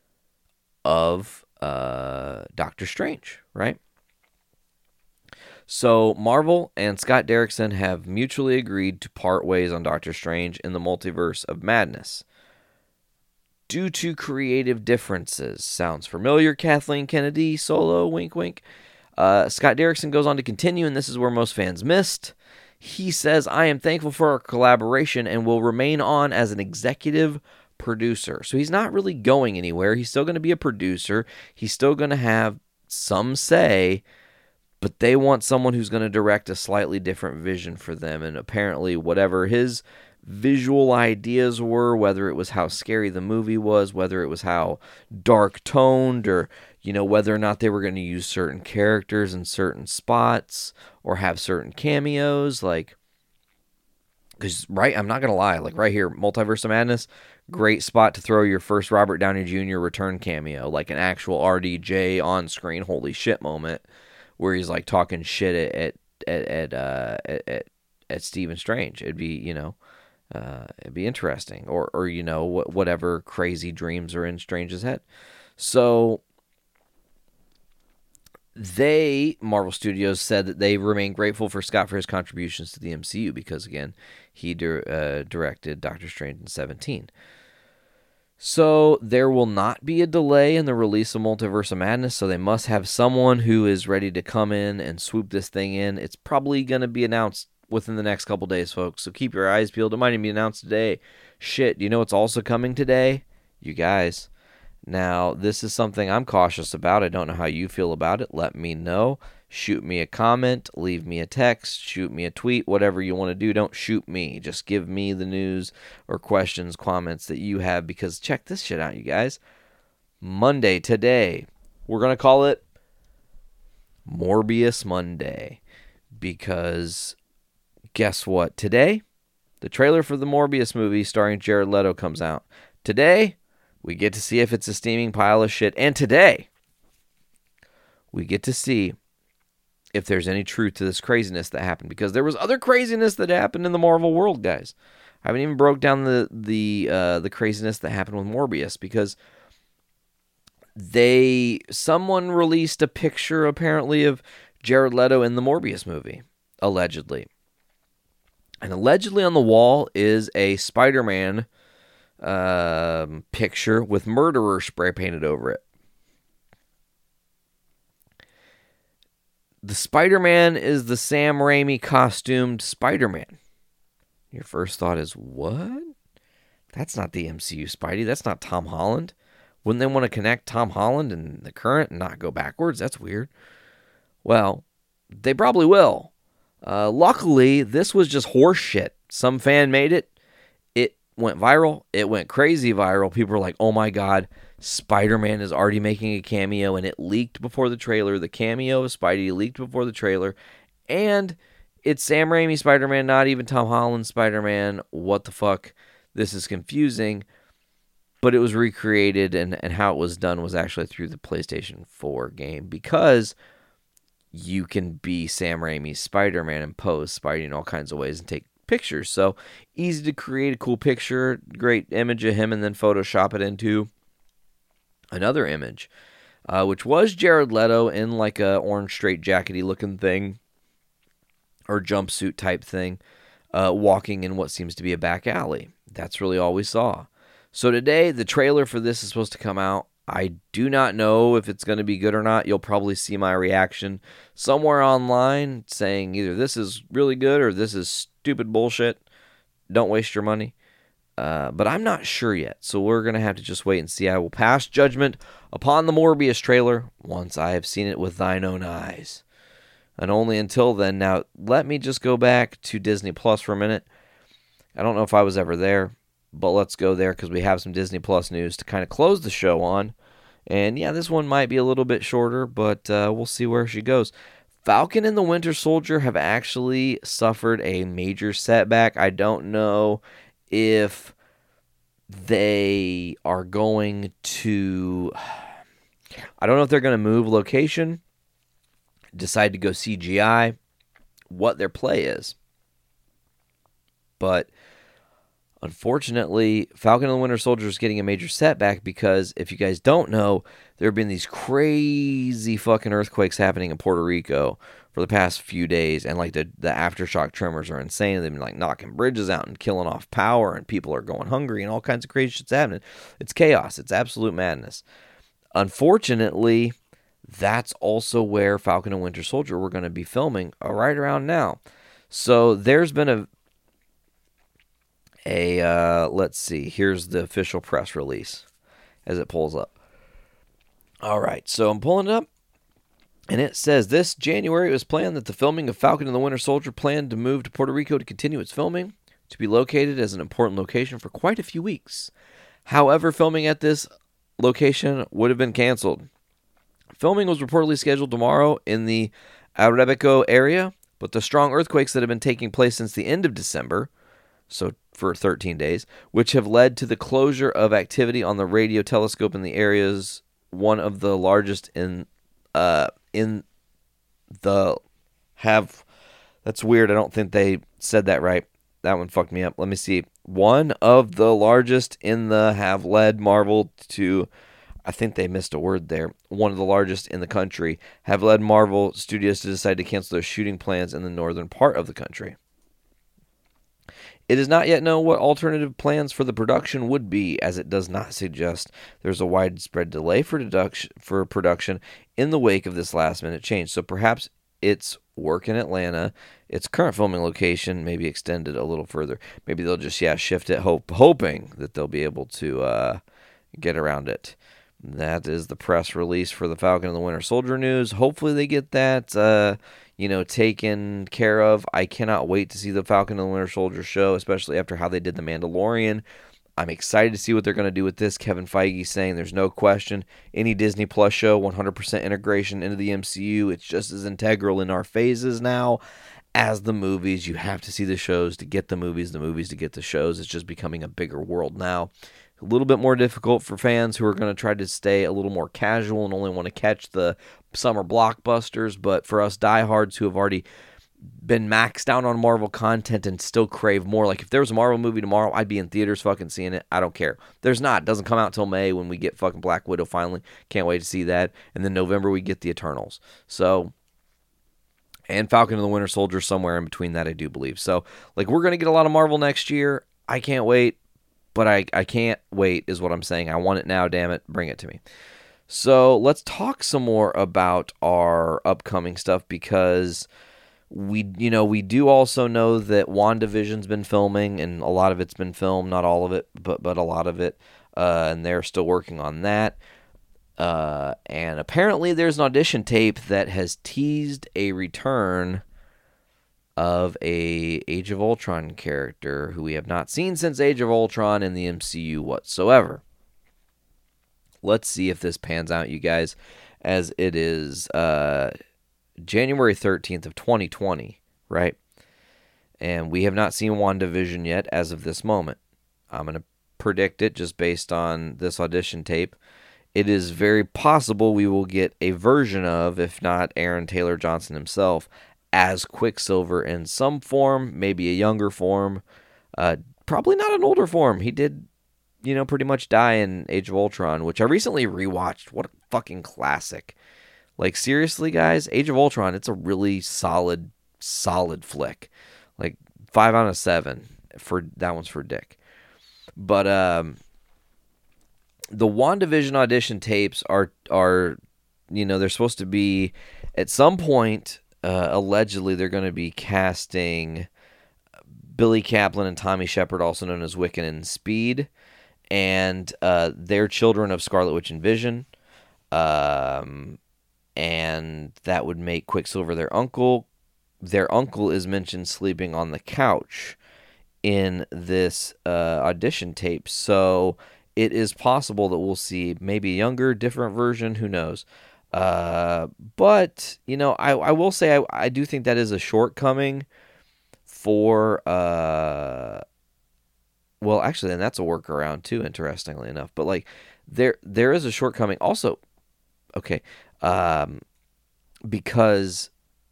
[SPEAKER 7] of uh, Doctor Strange, right? So Marvel and Scott Derrickson have mutually agreed to part ways on Doctor Strange in the Multiverse of Madness. Due to creative differences. Sounds familiar, Kathleen Kennedy, Solo, wink wink. Uh, Scott Derrickson goes on to continue, and this is where most fans missed. He says, I am thankful for our collaboration and will remain on as an executive producer. So he's not really going anywhere. He's still going to be a producer. He's still going to have some say, but they want someone who's going to direct a slightly different vision for them. And apparently whatever his visual ideas were, whether it was how scary the movie was, whether it was how dark toned, or, you know, whether or not they were going to use certain characters in certain spots or have certain cameos, like, because, right, I'm not going to lie, like right here, Multiverse of Madness, great spot to throw your first Robert Downey Junior return cameo, like an actual R D J on-screen holy shit moment, where he's like talking shit at at at uh, at, at, at Stephen Strange. It'd be, you know, uh, it'd be interesting, or or you know, wh- whatever crazy dreams are in Strange's head. So they, Marvel Studios, said that they remain grateful for Scott for his contributions to the M C U because, again, he di- uh, directed Doctor Strange in seventeen. So there will not be a delay in the release of Multiverse of Madness, so they must have someone who is ready to come in and swoop this thing in. It's probably going to be announced within the next couple days, folks, so keep your eyes peeled. It might even be announced today. Shit, you know what's also coming today? You guys. Now, this is something I'm cautious about. I don't know how you feel about it. Let me know. Shoot me a comment, leave me a text, shoot me a tweet, whatever you want to do. Don't shoot me. Just give me the news or questions, comments that you have, because check this shit out, you guys. Monday, today, we're going to call it Morbius Monday, because guess what? Today, the trailer for the Morbius movie starring Jared Leto comes out. Today, we get to see if it's a steaming pile of shit. And today, we get to see if there's any truth to this craziness that happened. Because there was other craziness that happened in the Marvel world, guys. I haven't even broke down the the uh, the craziness that happened with Morbius. Because they someone released a picture, apparently, of Jared Leto in the Morbius movie. Allegedly. And allegedly on the wall is a Spider-Man Um, picture with murderer spray painted over it. The Spider-Man is the Sam Raimi costumed Spider-Man. Your first thought is, what? That's not the M C U Spidey. That's not Tom Holland. Wouldn't they want to connect Tom Holland and the current and not go backwards? That's weird. Well, they probably will. Uh, luckily, this was just horse shit. Some fan made it. Went viral. It went crazy viral. People were like, oh my god, Spider-Man is already making a cameo, and it leaked before the trailer. The cameo of Spidey leaked before the trailer, and it's Sam Raimi Spider-Man, not even Tom Holland Spider-Man. What the fuck? This is confusing. But it was recreated, and, and how it was done was actually through the PlayStation four game, because you can be Sam Raimi's Spider-Man and pose Spidey in all kinds of ways and take pictures. So easy to create a cool picture, great image of him, and then Photoshop it into another image, uh, which was Jared Leto in like a orange straitjackety looking thing, or jumpsuit type thing, uh, walking in what seems to be a back alley. That's really all we saw. So today, the trailer for this is supposed to come out. I do not know if it's going to be good or not. You'll probably see my reaction somewhere online saying either this is really good or this is stupid bullshit. Don't waste your money. Uh, but I'm not sure yet, so we're going to have to just wait and see. I will pass judgment upon the Morbius trailer once I have seen it with thine own eyes. And only until then. Now, let me just go back to Disney Plus for a minute. I don't know if I was ever there, but let's go there because we have some Disney Plus news to kind of close the show on. And yeah, this one might be a little bit shorter, but uh, we'll see where she goes. Falcon and the Winter Soldier have actually suffered a major setback. I don't know if they are going to... I don't know if they're going to move location, decide to go C G I, what their play is. But unfortunately, Falcon and the Winter Soldier is getting a major setback because, if you guys don't know, there have been these crazy fucking earthquakes happening in Puerto Rico for the past few days, and like the the aftershock tremors are insane. They've been like knocking bridges out and killing off power, and people are going hungry, and all kinds of crazy shit's happening. It's chaos. It's absolute madness. Unfortunately, that's also where Falcon and Winter Soldier were going to be filming uh, right around now. So there's been a a uh, let's see. Here's the official press release as it pulls up. All right, so I'm pulling it up, and it says this January it was planned that the filming of Falcon and the Winter Soldier planned to move to Puerto Rico to continue its filming, to be located as an important location for quite a few weeks. However, filming at this location would have been canceled. Filming was reportedly scheduled tomorrow in the Arabico area, but the strong earthquakes that have been taking place since the end of December, so for thirteen days, which have led to the closure of activity on the radio telescope in the areas one of the largest in uh in the have that's weird. I don't think they said that right. That one fucked me up. Let me see. One of the largest in the have led Marvel to I think they missed a word there. One of the largest in the country have led Marvel Studios to decide to cancel their shooting plans in the northern part of the country. It is not yet known what alternative plans for the production would be, as it does not suggest there's a widespread delay for, deduction, for production in the wake of this last-minute change. So perhaps its work in Atlanta, its current filming location, may be extended a little further. Maybe they'll just yeah shift it, hope, hoping that they'll be able to uh, get around it. That is the press release for the Falcon and the Winter Soldier news. Hopefully they get that, uh, you know, taken care of. I cannot wait to see the Falcon and the Winter Soldier show, especially after how they did The Mandalorian. I'm excited to see what they're going to do with this. Kevin Feige saying there's no question. Any Disney Plus show, one hundred percent integration into the M C U. It's just as integral in our phases now as the movies. You have to see the shows to get the movies, the movies to get the shows. It's just becoming a bigger world now. A little bit more difficult for fans who are going to try to stay a little more casual and only want to catch the summer blockbusters. But for us diehards who have already been maxed out on Marvel content and still crave more, like if there was a Marvel movie tomorrow, I'd be in theaters fucking seeing it. I don't care. There's not. It doesn't come out till May when we get fucking Black Widow finally. Can't wait to see that. And then November we get the Eternals. So, and Falcon and the Winter Soldier somewhere in between that, I do believe. So, like, we're going to get a lot of Marvel next year. I can't wait. But I, I can't wait is what I'm saying. I want it now, damn it. Bring it to me. So let's talk some more about our upcoming stuff, because we, you know, we do also know that WandaVision's been filming, and a lot of it's been filmed, not all of it, but but a lot of it, uh, and they're still working on that. Uh, and apparently there's an audition tape that has teased a return of a Age of Ultron character who we have not seen since Age of Ultron in the M C U whatsoever. Let's see if this pans out, you guys, as it is uh, January thirteenth of twenty twenty, right? And we have not seen WandaVision yet as of this moment. I'm going to predict it just based on this audition tape. It is very possible we will get a version of, if not Aaron Taylor Johnson himself, as Quicksilver in some form, maybe a younger form, uh, probably not an older form. He did, you know, pretty much die in Age of Ultron, which I recently rewatched. What a fucking classic. Like, seriously, guys, Age of Ultron, it's a really solid, solid flick. Like, five out of seven. For that one's for Dick. But um, the WandaVision audition tapes are, are, you know, they're supposed to be, at some point, Uh, allegedly, they're going to be casting Billy Kaplan and Tommy Shepard, also known as Wiccan and Speed, and uh, their children of Scarlet Witch and Vision. Um, and that would make Quicksilver their uncle. Their uncle is mentioned sleeping on the couch in this uh, audition tape. So it is possible that we'll see maybe a younger, different version. Who knows? Uh, but, you know, I, I will say I, I do think that is a shortcoming for, uh, well, actually, and that's a workaround too, interestingly enough. But, like, there there is a shortcoming also, okay, um, because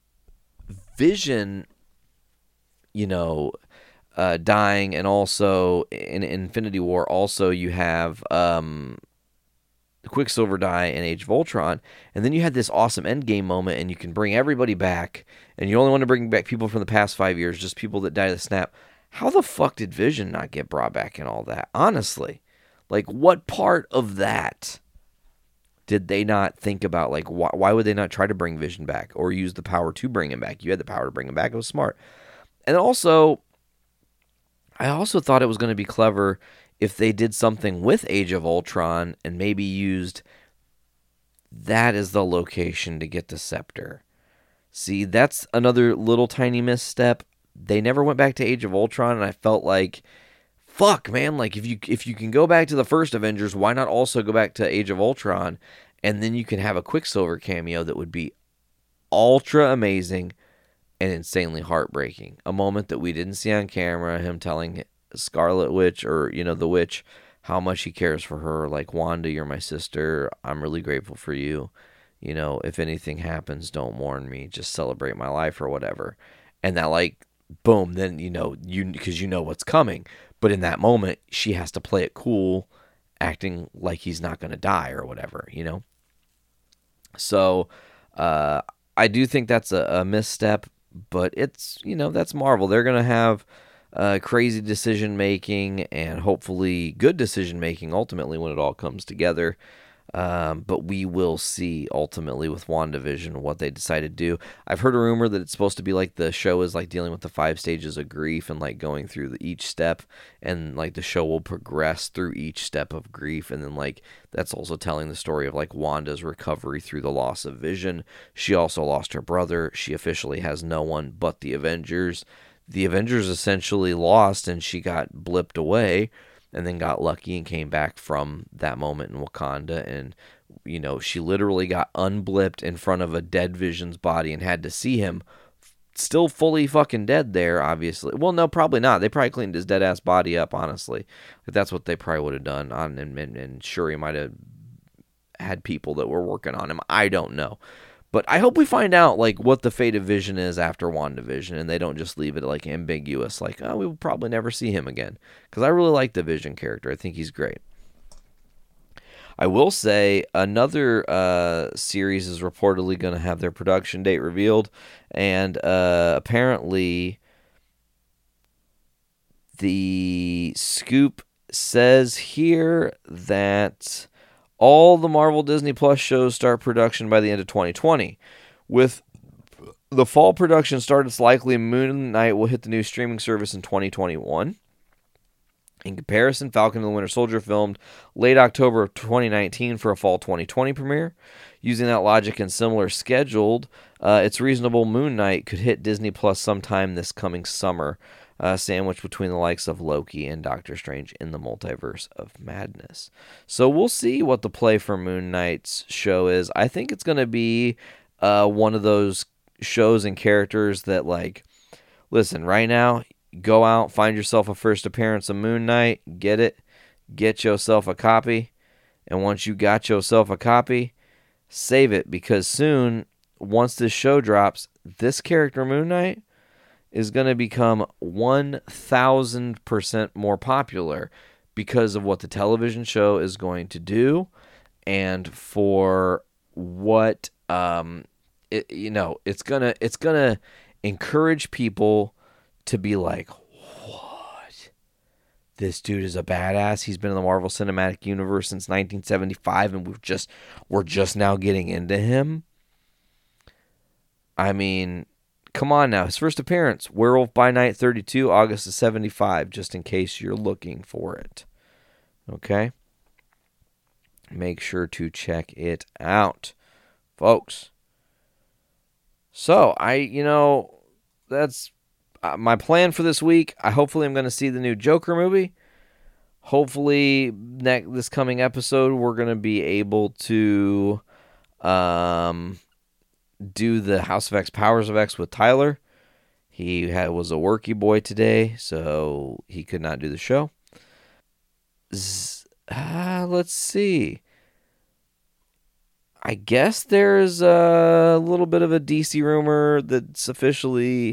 [SPEAKER 7] Vision, you know, uh, dying, and also in Infinity War, also you have, um, Quicksilver die in Age of Ultron, and then you had this awesome Endgame moment, and you can bring everybody back, and you only want to bring back people from the past five years, just people that died of the snap. How the fuck did Vision not get brought back and all that? Honestly, like, what part of that did they not think about? Like, why, why would they not try to bring Vision back or use the power to bring him back? You had the power to bring him back. It was smart. And also, I also thought it was going to be clever if they did something with Age of Ultron and maybe used that as the location to get the scepter. See, that's another little tiny misstep. They never went back to Age of Ultron, and I felt like, fuck, man, like if you if you can go back to the first Avengers, why not also go back to Age of Ultron, and then you can have a Quicksilver cameo that would be ultra amazing and insanely heartbreaking. A moment that we didn't see on camera, him telling Scarlet Witch, or, you know, the witch, how much he cares for her. Like, Wanda, you're my sister. I'm really grateful for you. You know, if anything happens, don't mourn me. Just celebrate my life or whatever. And that, like, boom, then, you know, you because you know what's coming. But in that moment, she has to play it cool, acting like he's not going to die or whatever, you know? So, uh, I do think that's a, a misstep, but it's, you know, that's Marvel. They're going to have uh, crazy decision-making and hopefully good decision-making ultimately when it all comes together. Um, but we will see ultimately with WandaVision what they decide to do. I've heard a rumor that it's supposed to be like the show is like dealing with the five stages of grief and like going through the, each step, and like the show will progress through each step of grief, and then like that's also telling the story of like Wanda's recovery through the loss of Vision. She also lost her brother. She officially has no one but the Avengers. The Avengers essentially lost, and she got blipped away. And then got lucky and came back from that moment in Wakanda. And, you know, she literally got unblipped in front of a dead Vision's body and had to see him still fully fucking dead there, obviously. Well, no, probably not. They probably cleaned his dead-ass body up, honestly. But that's what they probably would have done. On, and, and, and Shuri might have had people that were working on him. I don't know. But I hope we find out, like, what the fate of Vision is after WandaVision, and they don't just leave it, like, ambiguous, like, oh, we will probably never see him again. Because I really like the Vision character. I think he's great. I will say another uh, series is reportedly going to have their production date revealed, and uh, apparently the scoop says here that all the Marvel Disney Plus shows start production by the end of twenty twenty. With the fall production start, it's likely Moon Knight will hit the new streaming service in twenty twenty-one. In comparison, Falcon and the Winter Soldier filmed late October of twenty nineteen for a fall twenty twenty premiere. Using that logic and similar scheduled, uh, it's reasonable Moon Knight could hit Disney Plus sometime this coming summer, Uh, sandwiched between the likes of Loki and Doctor Strange in the Multiverse of Madness. So we'll see what the play for Moon Knight's show is. I think it's going to be uh, one of those shows and characters that, like, listen, right now, go out, find yourself a first appearance of Moon Knight, get it, get yourself a copy, and once you got yourself a copy, save it, because soon, once this show drops, this character, Moon Knight, is going to become one thousand percent more popular because of what the television show is going to do, and for what um it, you know, it's going to it's going to encourage people to be like, what? This dude is a badass. He's been in the Marvel Cinematic Universe since nineteen seventy-five, and we've just we're just now getting into him. I mean, come on now. His first appearance, Werewolf by Night thirty-two, August of seventy-five, just in case you're looking for it. Okay? Make sure to check it out, folks. So, I, you know, that's uh, my plan for this week. I hopefully I'm going to see the new Joker movie. Hopefully, next, this coming episode, we're going to be able to um, do the House of X, Powers of X with Tyler. He had, was a worky boy today, so he could not do the show. Z- uh, let's see. I guess there's a little bit of a D C rumor that's officially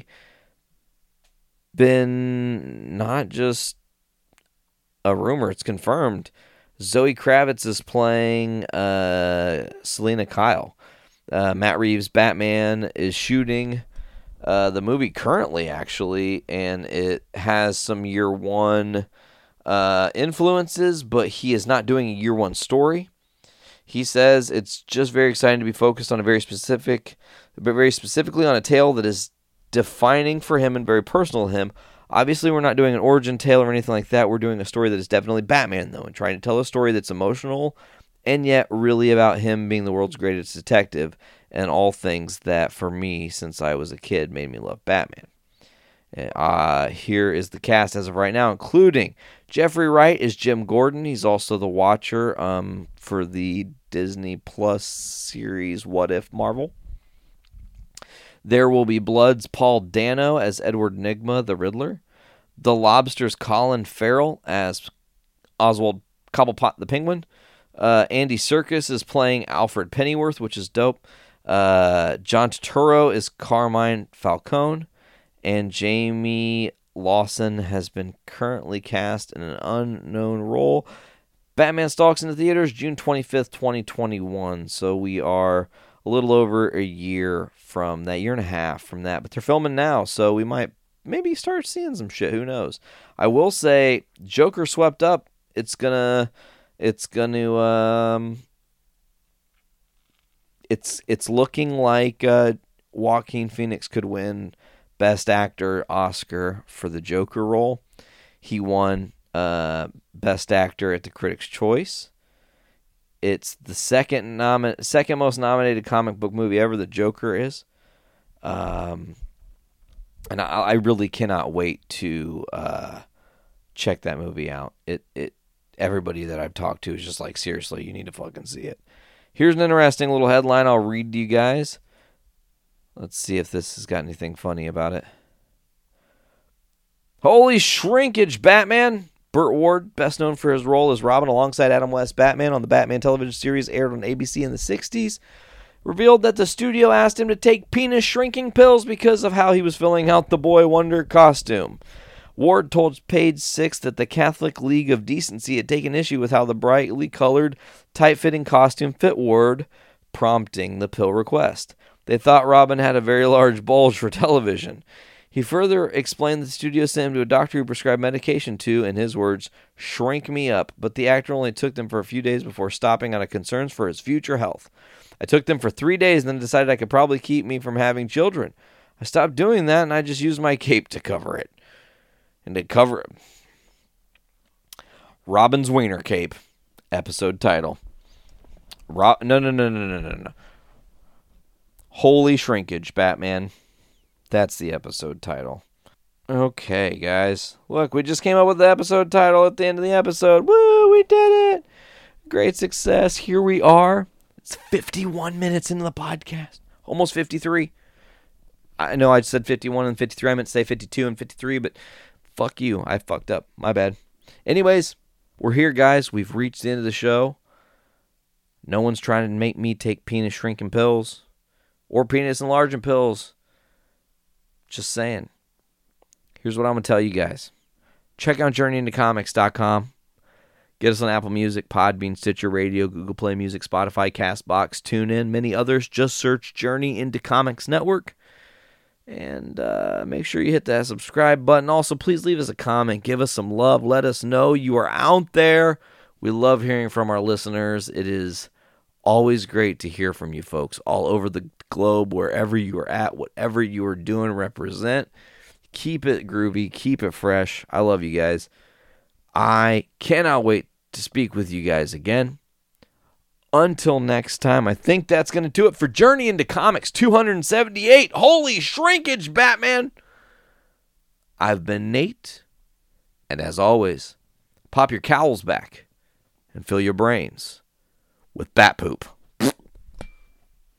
[SPEAKER 7] been not just a rumor, it's confirmed. Zoe Kravitz is playing uh, Selena Kyle. Uh, Matt Reeves' Batman is shooting uh, the movie currently, actually, and it has some year one uh, influences, but he is not doing a year one story. He says it's just very exciting to be focused on a very specific, but very specifically on a tale that is defining for him and very personal to him. Obviously, we're not doing an origin tale or anything like that. We're doing a story that is definitely Batman, though, and trying to tell a story that's emotional and yet really about him being the world's greatest detective and all things that, for me, since I was a kid, made me love Batman. Uh, here is the cast as of right now, including Jeffrey Wright is Jim Gordon. He's also the Watcher um, for the Disney Plus series What If Marvel. There Will Be Blood's Paul Dano as Edward Nygma, the Riddler. The Lobster's Colin Farrell as Oswald Cobblepot the Penguin. Uh, Andy Serkis is playing Alfred Pennyworth, which is dope. Uh, John Turturro is Carmine Falcone. And Jamie Lawson has been currently cast in an unknown role. Batman stalks into theaters June twenty-fifth, twenty twenty-one. So we are a little over a year from that, year and a half from that. But they're filming now, so we might maybe start seeing some shit. Who knows? I will say, Joker swept up. It's gonna, it's gonna, um, it's it's looking like uh, Joaquin Phoenix could win Best Actor Oscar for the Joker role. He won uh, Best Actor at the Critics' Choice. It's the second nomi- second most nominated comic book movie ever. The Joker is, um, and I, I really cannot wait to uh, check that movie out. It it everybody that I've talked to is just like, seriously, you need to fucking see it. Here's an interesting little headline I'll read to you guys. Let's see if this has got anything funny about it. Holy shrinkage, Batman! Burt Ward, best known for his role as Robin alongside Adam West Batman on the Batman television series aired on A B C in the sixties, revealed that the studio asked him to take penis shrinking pills because of how he was filling out the Boy Wonder costume. Ward told Page Six that the Catholic League of Decency had taken issue with how the brightly colored, tight-fitting costume fit Ward, prompting the pill request. They thought Robin had a very large bulge for television. He further explained that the studio sent him to a doctor who prescribed medication to, in his words, shrink me up, but the actor only took them for a few days before stopping out of concerns for his future health. I took them for three days and then decided I could probably keep me from having children. I stopped doing that and I just used my cape to cover it. And to cover it. Robin's Wiener Cape. Episode title. Ro- no, no, no, no, no, no, no. Holy shrinkage, Batman. That's the episode title. Okay, guys. Look, we just came up with the episode title at the end of the episode. Woo, we did it. Great success. Here we are. It's fifty-one minutes into the podcast. Almost fifty-three. I know I said fifty-one and fifty-three. I meant to say fifty-two and fifty-three, but fuck you. I fucked up. My bad. Anyways, we're here, guys. We've reached the end of the show. No one's trying to make me take penis shrinking pills or penis enlarging pills. Just saying. Here's what I'm going to tell you guys. Check out journey into comics dot com. Get us on Apple Music, Podbean, Stitcher Radio, Google Play Music, Spotify, CastBox, TuneIn, many others. Just search Journey into Comics Network. And uh, make sure you hit that subscribe button. Also, please leave us a comment. Give us some love. Let us know you are out there. We love hearing from our listeners. It is always great to hear from you folks all over the globe, wherever you are at, whatever you are doing, represent. Keep it groovy. Keep it fresh. I love you guys. I cannot wait to speak with you guys again. Until next time, I think that's going to do it for Journey into Comics two seventy-eight. Holy shrinkage, Batman! I've been Nate, and as always, pop your cowls back and fill your brains with bat poop.